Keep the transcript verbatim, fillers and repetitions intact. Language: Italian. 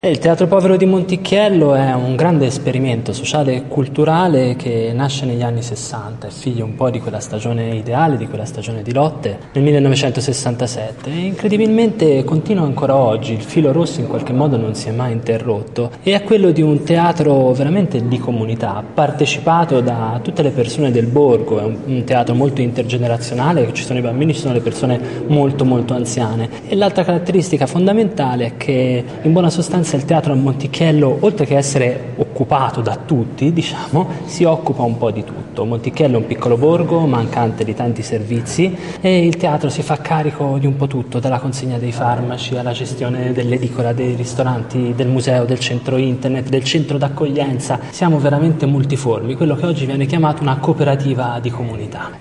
E il Teatro Povero di Monticchiello è un grande esperimento sociale e culturale che nasce negli anni sessanta, è figlio un po' di quella stagione ideale, di quella stagione di lotte nel millenovecentosessantasette e incredibilmente continua ancora oggi, il filo rosso in qualche modo non si è mai interrotto e è quello di un teatro veramente di comunità, partecipato da tutte le persone del borgo, è un, un teatro molto intergenerazionale, ci sono i bambini, ci sono le persone molto molto anziane e l'altra caratteristica fondamentale è che in buona sostanza il teatro a Monticchiello, oltre che essere occupato da tutti, diciamo, si occupa un po' di tutto. Monticchiello è un piccolo borgo mancante di tanti servizi e il teatro si fa carico di un po' tutto, dalla consegna dei farmaci alla gestione dell'edicola, dei ristoranti, del museo, del centro internet, del centro d'accoglienza. Siamo veramente multiformi, quello che oggi viene chiamato una cooperativa di comunità.